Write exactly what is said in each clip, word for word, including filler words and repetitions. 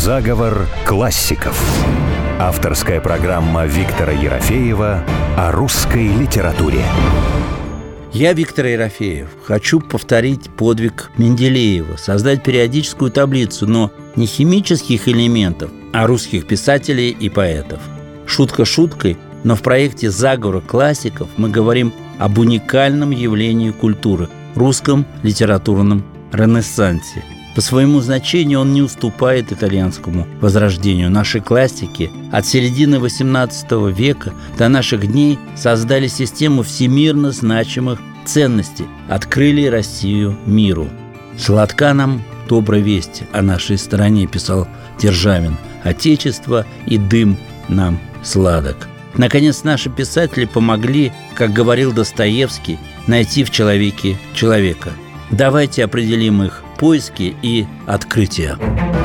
Заговор классиков. Авторская программа Виктора Ерофеева о русской литературе. Я, Виктор Ерофеев, хочу повторить подвиг Менделеева, создать периодическую таблицу, но не химических элементов, а русских писателей и поэтов. Шутка шуткой, но в проекте «Заговор классиков» мы говорим об уникальном явлении культуры – русском литературном ренессансе. По своему значению он не уступает итальянскому возрождению. Наши классики от середины восемнадцатого века до наших дней создали систему всемирно значимых ценностей, открыли Россию миру. «Сладка нам добрая весть о нашей стране», писал Державин, «отечество и дым нам сладок». Наконец, наши писатели помогли, как говорил Достоевский, найти в человеке человека. Давайте определим их поиски и открытия.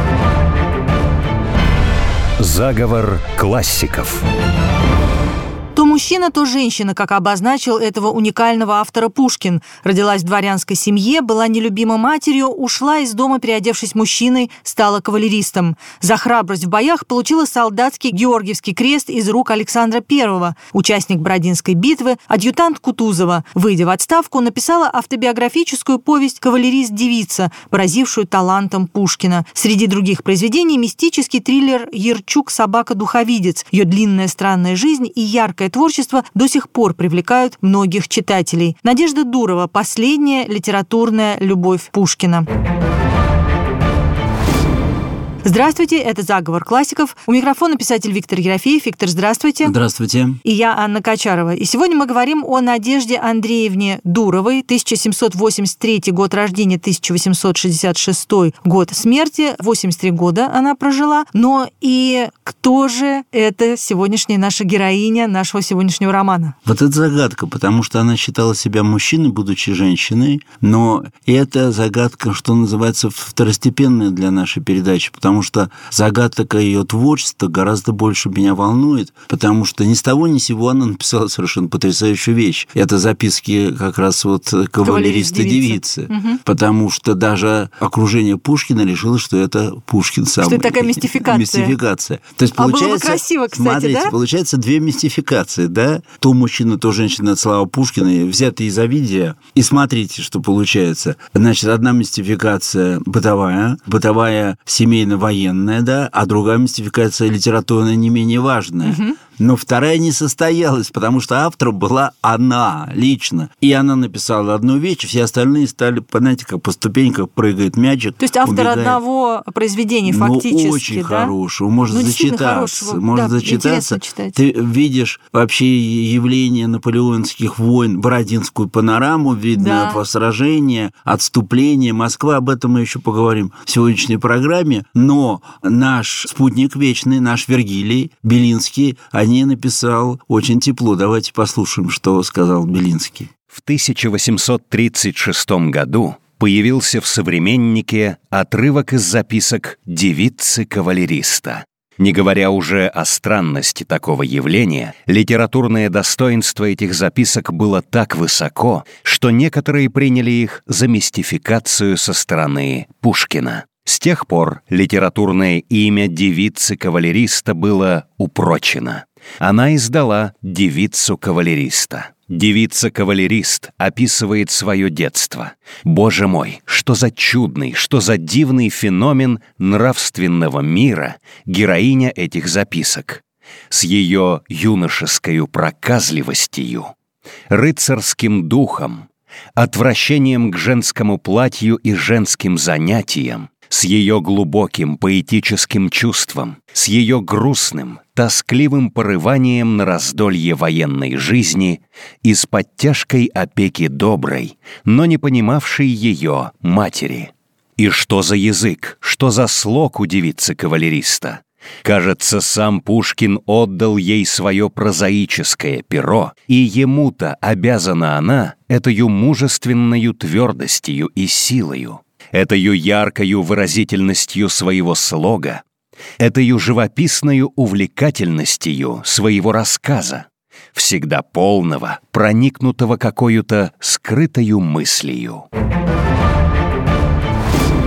Заговор классиков. То мужчина, то женщина, как обозначил этого уникального автора Пушкин. Родилась в дворянской семье, была нелюбима матерью, ушла из дома, переодевшись мужчиной, стала кавалеристом. За храбрость в боях получила солдатский Георгиевский крест из рук Александра Первого. Участник Бородинской битвы, адъютант Кутузова. Выйдя в отставку, написала автобиографическую повесть «Кавалерист-девица», поразившую талантом Пушкина. Среди других произведений мистический триллер «Ярчук. Собака-духовидец». Ее длинная странная жизнь и яркая творчество до сих пор привлекают многих читателей. Надежда Дурова. Последняя литературная любовь Пушкина. Здравствуйте, это «Заговор классиков». У микрофона писатель Виктор Ерофеев. Виктор, здравствуйте. Здравствуйте. И я, Анна Качарова. И сегодня мы говорим о Надежде Андреевне Дуровой. тысяча семьсот восемьдесят третий год рождения, тысяча восемьсот шестьдесят шестой год смерти. восемьдесят три года она прожила. Но и кто же это сегодняшняя наша героиня нашего сегодняшнего романа? Вот это загадка, потому что она считала себя мужчиной, будучи женщиной. Но это загадка, что называется, второстепенная для нашей передачи, потому Потому что загадка ее творчества гораздо больше меня волнует, потому что ни с того ни с сего она написала совершенно потрясающую вещь. Это записки как раз вот кавалериста-девицы. Угу. Потому что даже окружение Пушкина решило, что это Пушкин сам. Что это такая мистификация. Мистификация. То есть, а получается, было бы красиво, кстати, смотрите, да? получается две мистификации, да? То мужчина, то женщина, это слова Пушкина, взятые из Овидия. И смотрите, что получается. Значит, одна мистификация бытовая, бытовая семейная, военная, да, а другая мистификация литературная не менее важная. Угу. Но вторая не состоялась, потому что автором была она лично. И она написала одну вещь, все остальные стали, знаете, как по ступеньках прыгает мячик. То есть автор убегает. Одного произведения фактически, ну, очень да? хорошего, можно ну, зачитаться. Можно да, зачитаться. Ты видишь вообще явление наполеонских войн, Бородинскую панораму, видно да. сражение, отступление. Москва, об этом мы еще поговорим в сегодняшней программе. Но наш спутник вечный, наш Вергилий Белинский, они написал очень тепло. Давайте послушаем, что сказал Белинский. В тысяча восемьсот тридцать шестом году появился в «Современнике» отрывок из записок девицы-кавалериста. Не говоря уже о странности такого явления, литературное достоинство этих записок было так высоко, что некоторые приняли их за мистификацию со стороны Пушкина. С тех пор литературное имя девицы-кавалериста было упрочено. Она издала «Девицу-кавалериста». Девица-кавалерист описывает свое детство. Боже мой, что за чудный, что за дивный феномен нравственного мира героиня этих записок. С ее юношескою проказливостью, рыцарским духом, отвращением к женскому платью и женским занятиям, с ее глубоким поэтическим чувством, с ее грустным, тоскливым порыванием на раздолье военной жизни и с подтяжкой опеки доброй, но не понимавшей ее матери. И что за язык, что за слог у девицы-кавалериста? Кажется, сам Пушкин отдал ей свое прозаическое перо, и ему-то обязана она этою мужественною твердостью и силою, этою яркою выразительностью своего слога, этою живописною увлекательностью своего рассказа, всегда полного, проникнутого какою-то скрытою мыслью.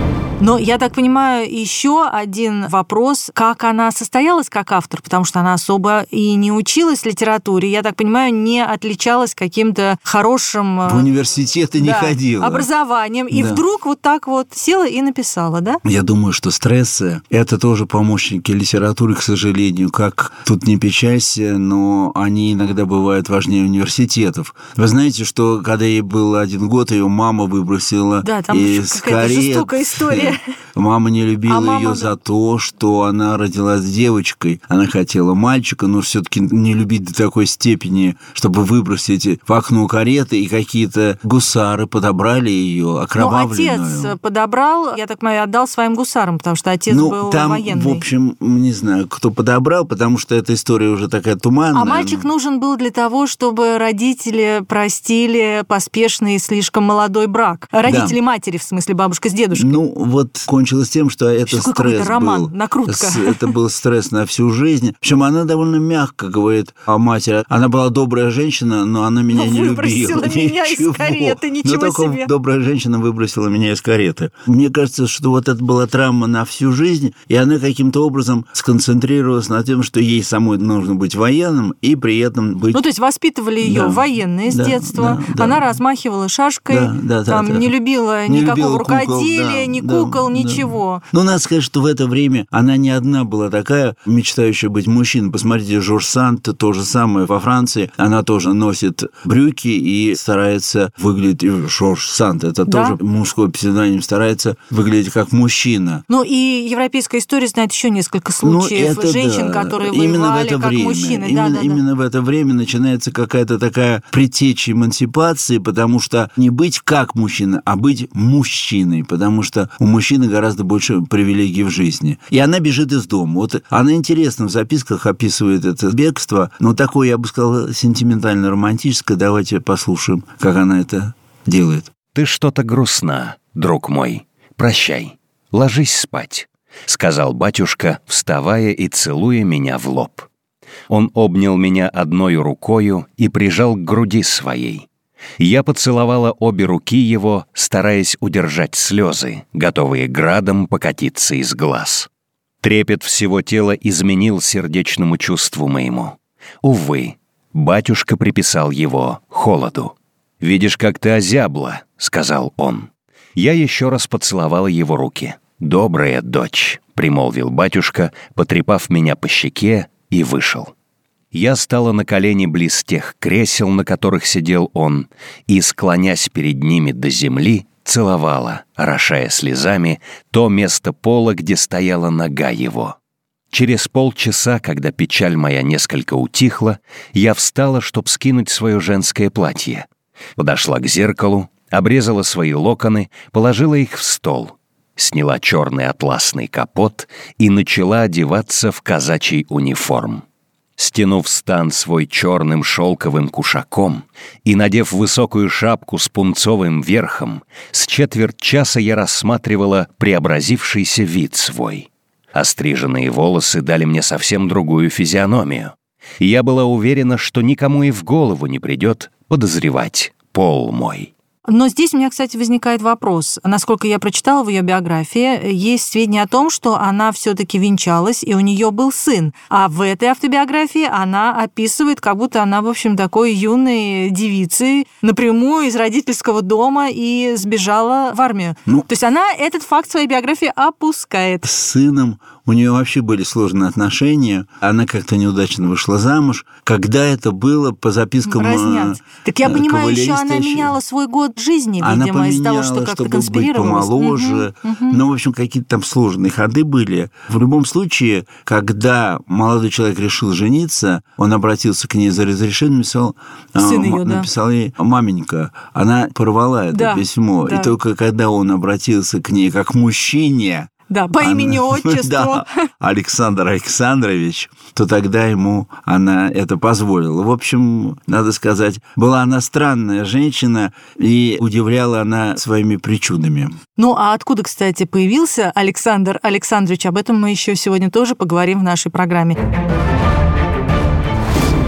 Но я так понимаю, еще один вопрос, как она состоялась как автор, потому что она особо и не училась литературе, я так понимаю, не отличалась каким-то хорошим... В университеты не да, ходила. образованием, и да. вдруг вот так вот села и написала, да? Я думаю, что стрессы – это тоже помощники литературы, к сожалению. Как тут не печалься, но они иногда бывают важнее университетов. Вы знаете, что когда ей был один год, ее мама выбросила да, там из какая-то карет. жестокая история. Мама не любила а ее мама... за то, что она родилась девочкой. Она хотела мальчика, но все-таки не любить до такой степени, чтобы выбросить в окно кареты, и какие-то гусары подобрали ее, окровавленную. Ну, отец подобрал, я так понимаю, отдал своим гусарам, потому что отец ну, был там, военный. в общем, не знаю, кто подобрал, потому что эта история уже такая туманная. А мальчик нужен был для того, чтобы родители простили поспешный слишком молодой брак. Родители да. матери, в смысле, бабушка с дедушкой. Ну, вот кончилось тем, что это что стресс роман, был. накрутка. Это был стресс на всю жизнь. Причем она довольно мягко говорит о матери. Она была добрая женщина, но она меня но не выбросила любила. меня Ничего. из кареты, ничего но только себе. Добрая женщина выбросила меня из кареты. Мне кажется, что вот это была травма на всю жизнь, и она каким-то образом сконцентрировалась на том, что ей самой нужно быть военным и при этом быть... Ну, то есть воспитывали ее да. военные с да, детства. Да, да. Она размахивала шашкой, да, да, там, да, не да. любила не никакого любила рукоделия, кукол, да, ни да, кукол, да, ничего. Да. Но надо сказать, что в это время она не одна была такая, мечтающая быть мужчиной. Посмотрите, Жорж Санд, то же самое во Франции. Она тоже носит брюки и старается выглядеть... Жорж Санд, это да? тоже мужской псевдоним, старается выглядеть как мужчина. Ну и европейская история знает еще несколько случаев ну, женщин, да. которые именно воевали в это как время. мужчины. Именно, да, да, именно да. в это время начинается какая-то такая предтеча эмансипации, потому что не быть как мужчина, а быть мужчиной, потому что у мужчины гораздо больше привилегий в жизни. И она бежит из дома. Вот она интересно в записках описывает это бегство, но такое, я бы сказал, сентиментально-романтическое. Давайте послушаем, как она это делает. «Ты что-то грустна, друг мой. Прощай. Ложись спать», — сказал батюшка, вставая и целуя меня в лоб. Он обнял меня одной рукою и прижал к груди своей. Я поцеловала обе руки его, стараясь удержать слезы, готовые градом покатиться из глаз. Трепет всего тела изменил сердечному чувству моему. Увы, батюшка приписал его холоду. «Видишь, как ты озябла», — сказал он. Я еще раз поцеловала его руки. «Добрая дочь», — примолвил батюшка, потрепав меня по щеке, и вышел. Я стала на колени близ тех кресел, на которых сидел он, и, склонясь перед ними до земли, целовала, орошая слезами, то место пола, где стояла нога его. Через полчаса, когда печаль моя несколько утихла, я встала, чтоб скинуть свое женское платье. Подошла к зеркалу, обрезала свои локоны, положила их в стол, сняла черный атласный капот и начала одеваться в казачий униформ. Стянув стан свой черным шелковым кушаком и надев высокую шапку с пунцовым верхом, с четверть часа я рассматривала преобразившийся вид свой. Остриженные волосы дали мне совсем другую физиономию. Я была уверена, что никому и в голову не придет подозревать пол мой. Но здесь у меня, кстати, возникает вопрос. Насколько я прочитала в ее биографии, есть сведения о том, что она все-таки венчалась, и у нее был сын. А в этой автобиографии она описывает, как будто она, в общем, такой юной девицей, напрямую из родительского дома и сбежала в армию. Ну, то есть она этот факт в своей биографии опускает. С сыном у нее вообще были сложные отношения. Она как-то неудачно вышла замуж. Когда это было, по запискам Разнят. Так я понимаю, еще она меняла свой год жизни, она видимо, из-за того, что как-то конспирировалась. Чтобы быть помоложе. Угу, угу. Ну, в общем, какие-то там сложные ходы были. В любом случае, когда молодой человек решил жениться, он обратился к ней за разрешением, написал, Сын ее, м- да. написал ей маменька. Она порвала это да, письмо. Да. И только когда он обратился к ней как мужчине, да, по она, имени отчеству. Да, Александр Александрович, то тогда ему она это позволила. В общем, надо сказать, была она странная женщина, и удивляла она своими причудами. Ну, а откуда, кстати, появился Александр Александрович? Об этом мы еще сегодня тоже поговорим в нашей программе.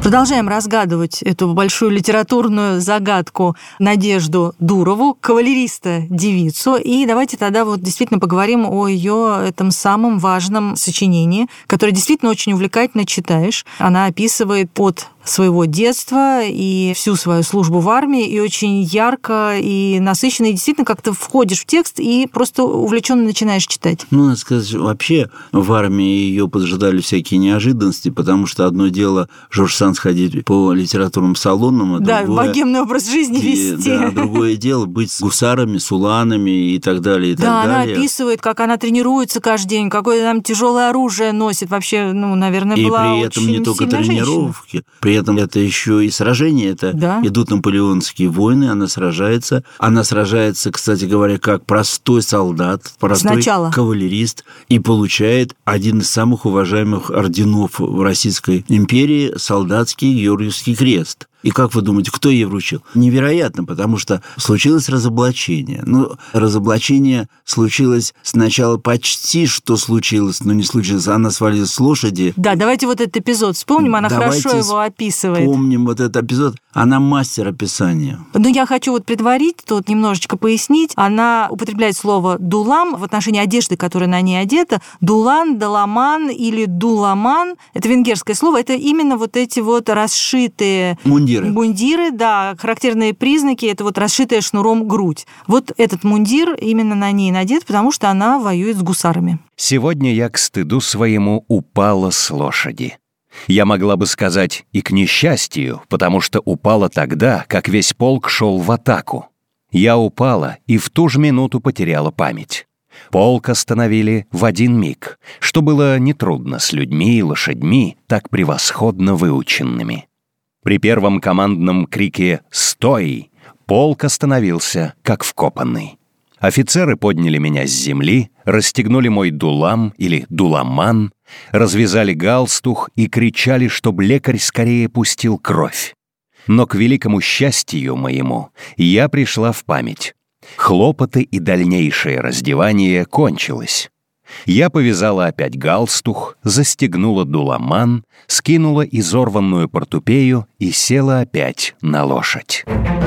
Продолжаем разгадывать эту большую литературную загадку Надежду Дурову, кавалериста-девицу. И давайте тогда вот действительно поговорим о ее этом самом важном сочинении, которое действительно очень увлекательно читаешь. Она описывает от своего детства и всю свою службу в армии, и очень ярко и насыщенно, и действительно как-то входишь в текст и просто увлеченно начинаешь читать. Ну, надо сказать, вообще в армии ее поджидали всякие неожиданности, потому что одно дело Жорж Санд ходить по литературным салонам, а да, другое... богемный образ жизни вести. Да, другое дело быть с гусарами, с уланами и так далее, и да, так она далее. описывает, как она тренируется каждый день, какое там тяжелое оружие носит. Вообще, ну, наверное, и была при этом очень не только сильная тренировки, женщина. При этом это еще и сражения. Это да. идут наполеонские войны, она сражается. Она сражается, кстати говоря, как простой солдат, простой Сначала. кавалерист, и получает один из самых уважаемых орденов в Российской империи – солдатский Георгиевский крест. И как вы думаете, кто ей вручил? Невероятно, потому что случилось разоблачение. Ну, разоблачение случилось сначала почти, что случилось, но не случилось. Она свалилась с лошади. Да, давайте вот этот эпизод вспомним, она Давайте хорошо его описывает. Помним вот этот эпизод. Она мастер описания. Но я хочу вот предварить, тут немножечко пояснить. Она употребляет слово «дулам» в отношении одежды, которая на ней одета. Дулан, даламан или дуламан – это венгерское слово. Это именно вот эти вот расшитые... Мундиры. Мундиры, да, характерные признаки – это вот расшитая шнуром грудь. Вот этот мундир именно на ней надет, потому что она воюет с гусарами. Сегодня я к стыду своему упала с лошади. Я могла бы сказать и к несчастью, потому что упала тогда, как весь полк шел в атаку. Я упала и в ту же минуту потеряла память. Полк остановили в один миг, что было нетрудно с людьми и лошадьми, так превосходно выученными. При первом командном крике «Стой!» полк остановился, как вкопанный. Офицеры подняли меня с земли, расстегнули мой дулам или дуламан, развязали галстух и кричали, чтоб лекарь скорее пустил кровь. Но к великому счастью моему я пришла в память. Хлопоты и дальнейшее раздевание кончилось. Я повязала опять галстух, застегнула дуламан, скинула изорванную портупею и села опять на лошадь.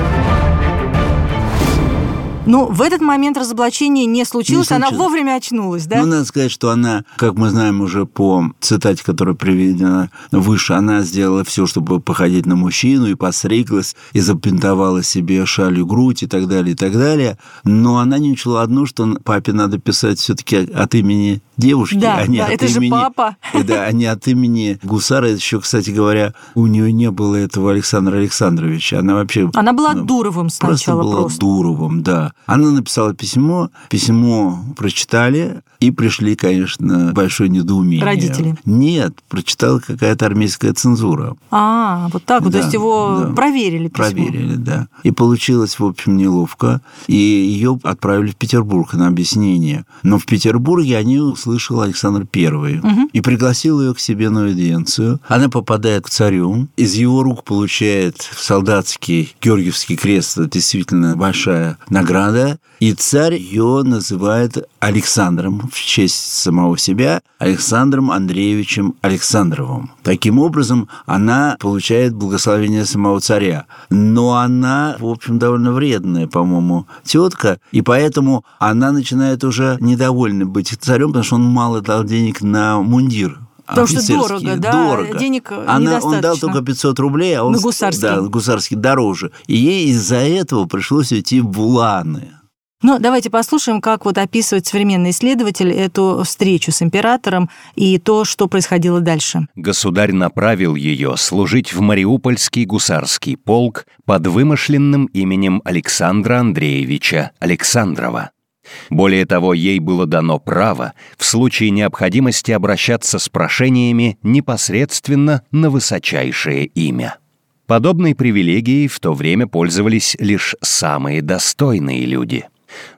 Ну, в этот момент разоблачения не случилось, Не она случилось. вовремя очнулась, да? Ну, надо сказать, что она, как мы знаем уже по цитате, которая приведена выше, она сделала все, чтобы походить на мужчину, и постриглась, и запинтовала себе шалью грудь, и так далее, и так далее. Но она не учла одну, что папе надо писать все-таки от имени девушки, да, а не да, от это имени... же папа. Да, а не от имени гусара. Еще, кстати говоря, у нее не было этого Александра Александровича. Она вообще... Она была ну, Дуровым сначала просто. Была просто. Дуровым, да. Она написала письмо, письмо прочитали, и пришли, конечно, большое недоумение. Родители? Нет, прочитала какая-то армейская цензура. А, вот так вот, Да, то есть его да. проверили письмо. Проверили, да. И получилось, в общем, неловко. И ее отправили в Петербург на объяснение. Но в Петербурге они услышал Александр Первый. Угу. И пригласил ее к себе на аудиенцию. Она попадает к царю. Из его рук получает солдатский Георгиевский крест. Это действительно большая награда. И царь ее называет Александром в честь самого себя, Александром Андреевичем Александровым. Таким образом, она получает благословение самого царя. Но она, в общем, довольно вредная, по-моему, тетка, и поэтому она начинает уже недовольна быть царем, потому что он мало дал денег на мундир. Потому что дорого, да? Дорого. Денег Она, недостаточно. Он дал только пятьсот рублей, а он... На гусарский. Да, гусарский дороже. И ей из-за этого пришлось уйти в уланы. Ну, давайте послушаем, как вот описывает современный исследователь эту встречу с императором и то, что происходило дальше. Государь направил ее служить в Мариупольский гусарский полк под вымышленным именем Александра Андреевича Александрова. Более того, ей было дано право в случае необходимости обращаться с прошениями непосредственно на высочайшее имя. Подобной привилегией в то время пользовались лишь самые достойные люди.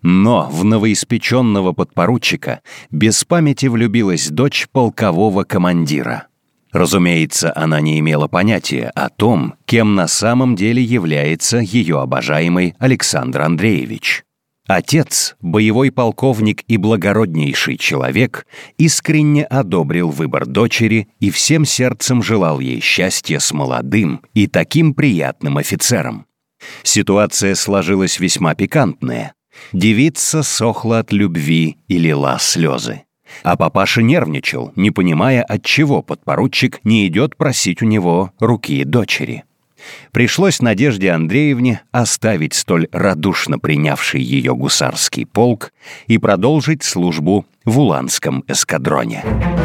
Но в новоиспеченного подпоручика без памяти влюбилась дочь полкового командира. Разумеется, она не имела понятия о том, кем на самом деле является ее обожаемый Александр Андреевич. Отец, боевой полковник и благороднейший человек, искренне одобрил выбор дочери и всем сердцем желал ей счастья с молодым и таким приятным офицером. Ситуация сложилась весьма пикантная. Девица сохла от любви и лила слезы. А папаша нервничал, не понимая, отчего подпоручик не идет просить у него руки дочери. Пришлось Надежде Андреевне оставить столь радушно принявший ее гусарский полк и продолжить службу в Уланском эскадроне.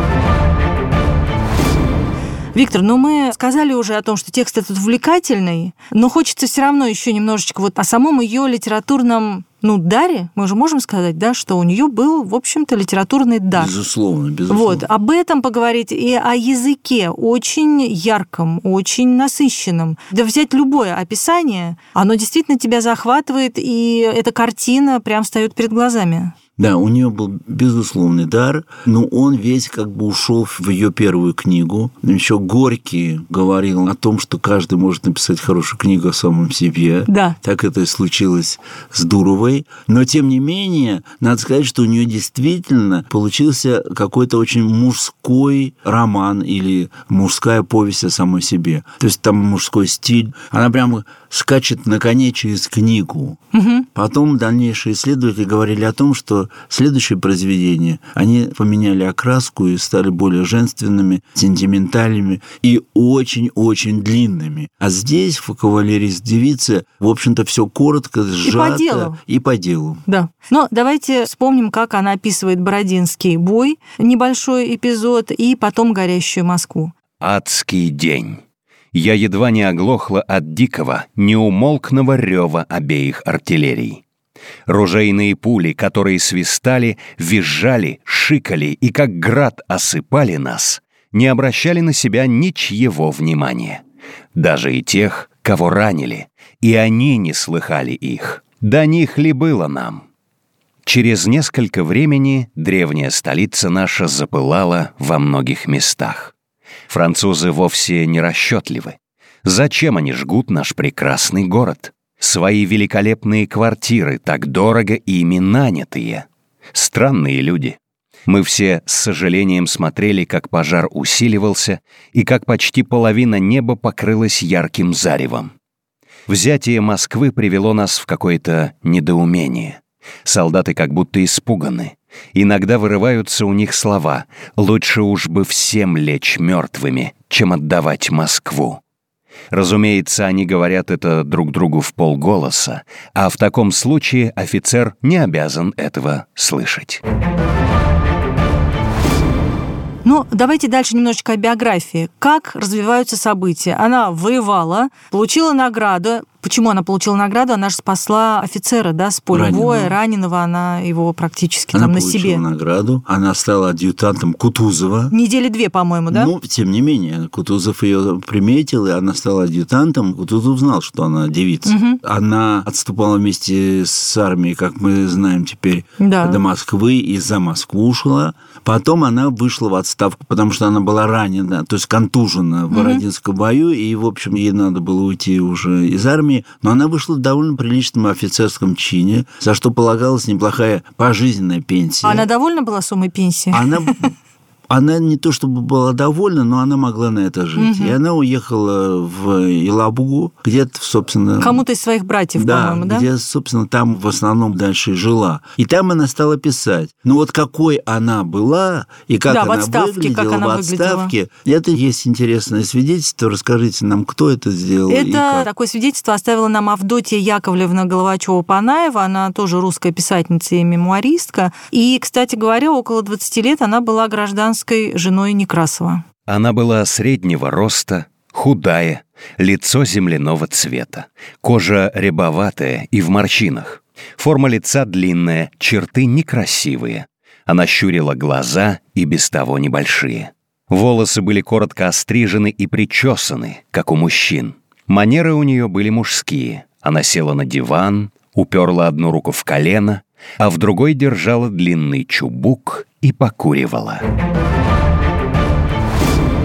Виктор, ну мы сказали уже о том, что текст этот увлекательный, но хочется все равно еще немножечко вот о самом ее литературном, ну, даре. Мы же можем сказать, да, что у нее был, в общем-то, литературный дар. Безусловно, безусловно. Вот, об этом поговорить и о языке очень ярком, очень насыщенном. Да взять любое описание, оно действительно тебя захватывает, и эта картина прям встает перед глазами. Да, у нее был безусловный дар, но он весь как бы ушел в ее первую книгу. Еще Горький говорил о том, что каждый может написать хорошую книгу о самом себе. Да. Так это и случилось с Дуровой. Но, тем не менее, надо сказать, что у нее действительно получился какой-то очень мужской роман или мужская повесть о самой себе. То есть там мужской стиль. Она прямо скачет на коне через книгу. Угу. Потом дальнейшие исследователи говорили о том, что следующие произведения, они поменяли окраску и стали более женственными, сентиментальными и очень-очень длинными. А здесь в «Кавалерист девицы», в общем-то, все коротко, сжато. И по делу. И по делу. Да. Но давайте вспомним, как она описывает Бородинский бой, небольшой эпизод, и потом горящую Москву. «Адский день. Я едва не оглохла от дикого, неумолкного рева обеих артиллерий. Ружейные пули, которые свистали, визжали, шикали и как град осыпали нас, не обращали на себя ничьего внимания. Даже и тех, кого ранили, и они не слыхали их. До них ли было нам? Через несколько времени древняя столица наша запылала во многих местах. Французы вовсе не расчетливы. Зачем они жгут наш прекрасный город? Свои великолепные квартиры, так дорого ими нанятые. Странные люди. Мы все с сожалением смотрели, как пожар усиливался и как почти половина неба покрылась ярким заревом. Взятие Москвы привело нас в какое-то недоумение. Солдаты как будто испуганы. Иногда вырываются у них слова: «Лучше уж бы всем лечь мертвыми, чем отдавать Москву». Разумеется, они говорят это друг другу вполголоса, а в таком случае офицер не обязан этого слышать. Ну, давайте дальше немножечко о биографии. Как развиваются события? Она воевала, получила награду. Почему она получила награду? Она же спасла офицера, да, с поля боя, раненого. Она его практически она там на себе. Она получила награду. Она стала адъютантом Кутузова. Недели две, по-моему, да? Ну, тем не менее, Кутузов ее приметил, и она стала адъютантом. Кутузов знал, что она девица. Угу. Она отступала вместе с армией, как мы знаем теперь, да, до Москвы, и за Москву ушла. Потом она вышла в отставку, потому что она была ранена, то есть контужена в Бородинском бою, и, в общем, ей надо было уйти уже из армии. Но она вышла в довольно приличном офицерском чине, за что полагалась неплохая пожизненная пенсия. Она довольна была суммой пенсии? Она... Она не то чтобы была довольна, но она могла на это жить. Угу. И она уехала в Елабугу, где-то, собственно... Кому-то из своих братьев, да, по-моему, да? где, собственно, там в основном дальше и жила. И там она стала писать. Ну вот какой она была, и как да, она в отставке, выглядела как она в отставке, выглядела. Это есть интересное свидетельство. Расскажите нам, кто это сделал. Это такое свидетельство оставила нам Авдотья Яковлевна Головачева-Панаева. Она тоже русская писательница и мемуаристка. И, кстати говоря, около двадцати лет она была гражданской женой Некрасова. Она была среднего роста, худая, лицо земляного цвета, кожа рябоватая и в морщинах, форма лица длинная, черты некрасивые. Она щурила глаза и без того небольшие. Волосы были коротко острижены и причесаны, как у мужчин. Манеры у нее были мужские. Она села на диван, уперла одну руку в колено, а в другой держала длинный чубук и покуривала.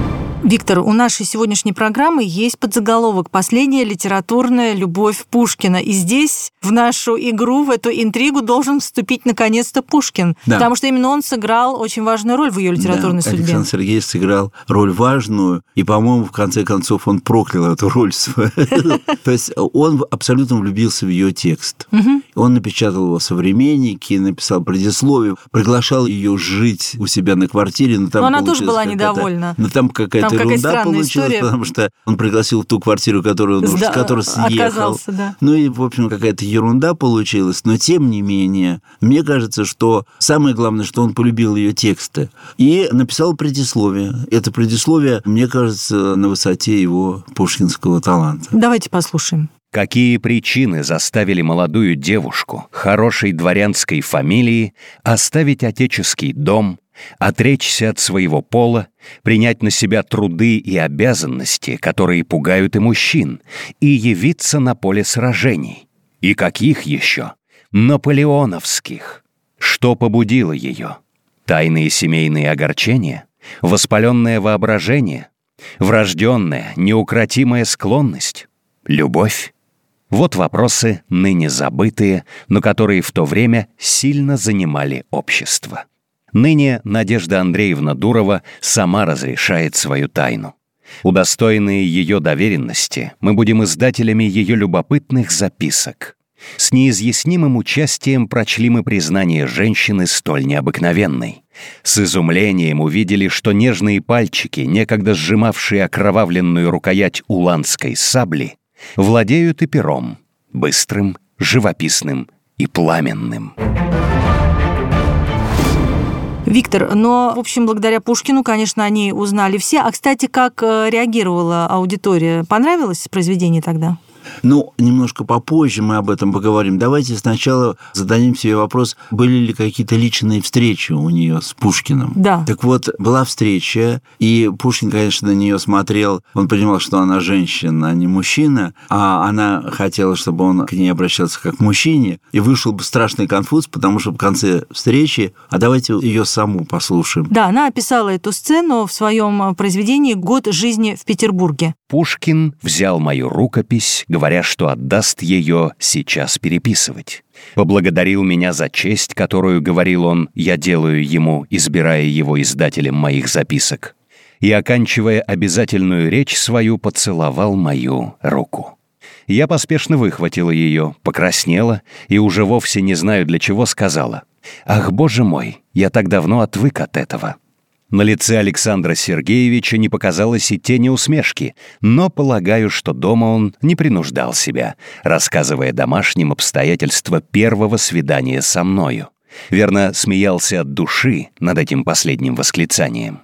Виктор, у нашей сегодняшней программы есть подзаголовок «Последняя литературная любовь Пушкина». И здесь в нашу игру, в эту интригу должен вступить наконец-то Пушкин. Да. Потому что именно он сыграл очень важную роль в ее литературной да, судьбе. Александр Сергеевич сыграл роль важную, и, по-моему, в конце концов он проклял эту роль свою. То есть он абсолютно влюбился в ее текст. Он напечатал его в «Современнике», написал предисловие, приглашал ее жить у себя на квартире. Но она тоже была недовольна. Но там какая-то Там ерунда получилась, история. Потому что он пригласил в ту квартиру, которую он да, которую съехал. Да. Ну и, в общем, какая-то ерунда получилась. Но, тем не менее, мне кажется, что самое главное, что он полюбил ее тексты. И написал предисловие. Это предисловие, мне кажется, на высоте его пушкинского таланта. Давайте послушаем. Какие причины заставили молодую девушку хорошей дворянской фамилии оставить отеческий дом, отречься от своего пола, принять на себя труды и обязанности, которые пугают и мужчин, и явиться на поле сражений? И каких еще? Наполеоновских. Что побудило ее? Тайные семейные огорчения? Воспаленное воображение? Врожденная, неукротимая склонность? Любовь? Вот вопросы, ныне забытые, но которые в то время сильно занимали общество. Ныне Надежда Андреевна Дурова сама разрешает свою тайну. Удостоенные ее доверенности, мы будем издателями ее любопытных записок. С неизъяснимым участием прочли мы признание женщины столь необыкновенной. С изумлением увидели, что нежные пальчики, некогда сжимавшие окровавленную рукоять уланской сабли, владеют и пером, быстрым, живописным и пламенным. Виктор, но, в общем, благодаря Пушкину, конечно, они узнали все. А, кстати, как реагировала аудитория? Понравилось произведение тогда? Ну, немножко попозже мы об этом поговорим. Давайте сначала зададим себе вопрос, были ли какие-то личные встречи у нее с Пушкиным. Да. Так вот, была встреча, и Пушкин, конечно, на нее смотрел, он понимал, что она женщина, а не мужчина, а она хотела, чтобы он к ней обращался как к мужчине, и вышел бы страшный конфуз, потому что в конце встречи, а давайте ее саму послушаем. Да, она описала эту сцену в своем произведении «Год жизни в Петербурге». Пушкин взял мою рукопись, говоря, что отдаст ее сейчас переписывать. Поблагодарил меня за честь, которую, говорил он, я делаю ему, избирая его издателем моих записок. И, оканчивая обязательную речь свою, поцеловал мою руку. Я поспешно выхватила ее, покраснела и, уже вовсе не знаю для чего, сказала: «Ах, Боже мой, я так давно отвык от этого». На лице Александра Сергеевича не показалось и тени усмешки, но полагаю, что дома он не принуждал себя, рассказывая домашним обстоятельства первого свидания со мною. Верно, смеялся от души над этим последним восклицанием.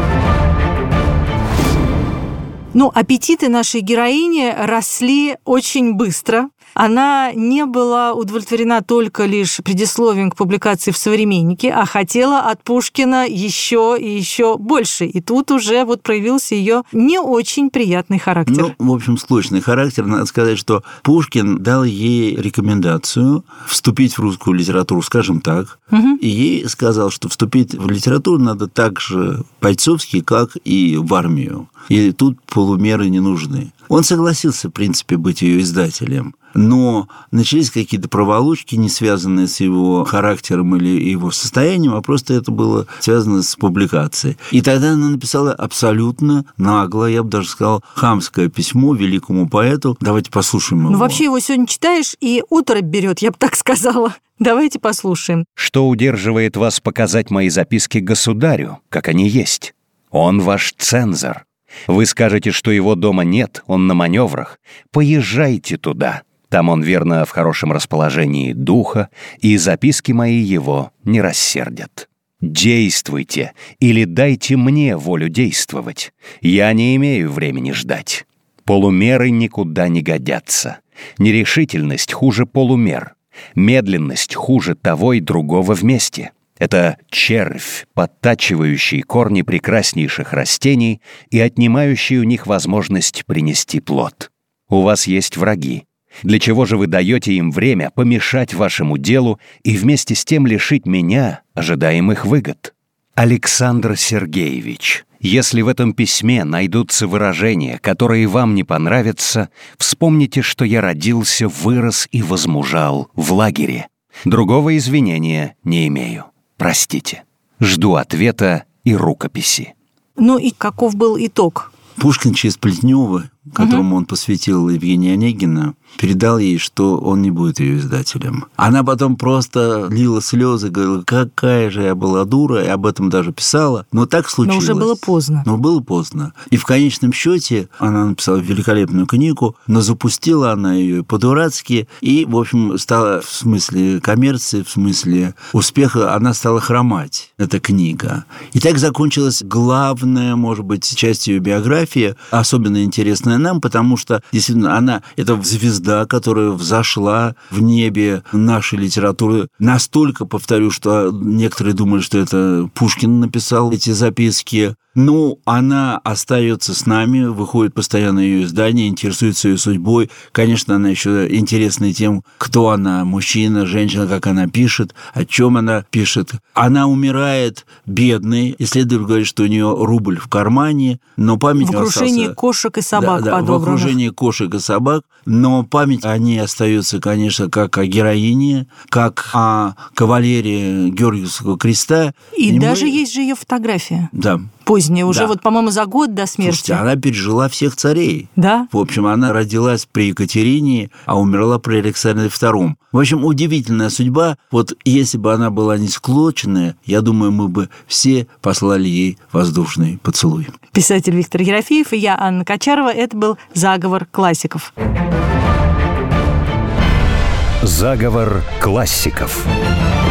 Ну, аппетиты нашей героини росли очень быстро. Она не была удовлетворена только лишь предисловием к публикации в «Современнике», а хотела от Пушкина еще и еще больше. И тут уже вот проявился ее не очень приятный характер. Ну, в общем, сложный характер. Надо сказать, что Пушкин дал ей рекомендацию вступить в русскую литературу, скажем так, угу. И ей сказал, что вступить в литературу надо так же по-отцовски, как и в армию. И тут полумеры не нужны. Он согласился, в принципе, быть ее издателем. Но начались какие-то проволочки, не связанные с его характером или его состоянием, а просто это было связано с публикацией. И тогда она написала абсолютно нагло, я бы даже сказал, хамское письмо великому поэту. Давайте послушаем его. Ну, вообще его сегодня читаешь, и оторопь берет, я бы так сказала. Давайте послушаем. Что удерживает вас показать мои записки государю, как они есть? Он ваш цензор. Вы скажете, что его дома нет, он на маневрах. Поезжайте туда. Там он, верно, в хорошем расположении духа, и записки мои его не рассердят. Действуйте, или дайте мне волю действовать. Я не имею времени ждать. Полумеры никуда не годятся. Нерешительность хуже полумер. Медленность хуже того и другого вместе. Это червь, подтачивающий корни прекраснейших растений и отнимающий у них возможность принести плод. У вас есть враги. Для чего же вы даете им время помешать вашему делу и вместе с тем лишить меня ожидаемых выгод? Александр Сергеевич, Если в этом письме найдутся выражения, которые вам не понравятся, вспомните, что я родился, вырос и возмужал в лагере. Другого извинения не имею. Простите. Жду ответа и рукописи». Ну и каков был итог? Пушкин через Плетнева, которому угу. он посвятил Евгения Онегина, передал ей, что он не будет ее издателем. Она потом просто лила слезы, говорила, какая же я была дура, и об этом даже писала. Но так случилось. Но уже было поздно. Но было поздно. И в конечном счете она написала великолепную книгу, но запустила она ее по-дурацки, и, в общем, стала в смысле коммерции, в смысле успеха, она стала хромать, эта книга. И так закончилась главная, может быть, часть ее биографии, особенно интересная нам, потому что, действительно, она, это звезда, которая взошла в небе нашей литературы. Настолько, повторю, что некоторые думали, что это Пушкин написал эти записки. Ну, она остается с нами, выходит постоянно ее издание, интересуется ее судьбой. Конечно, она еще интересна тем, кто она, мужчина, женщина, как она пишет, о чем она пишет. Она умирает бедной. Исследователь говорит, что у нее рубль в кармане, но память... В окружении остался... кошек и собак, да, да, в окружении кошек и собак, но память о ней остается, конечно, как о героине, как о кавалере Георгиевского креста. И, и даже мы... есть же ее фотография. Да. Поздняя, уже да. вот, по-моему, за год до смерти. Слушайте, она пережила всех царей. Да? В общем, она родилась при Екатерине, а умерла при Александре втором. В общем, удивительная судьба. Вот если бы она была не склоченная, я думаю, мы бы все послали ей воздушный поцелуй. Писатель Виктор Ерофеев и я, Анна Качарова. Это был «Заговор классиков». Заговор классиков.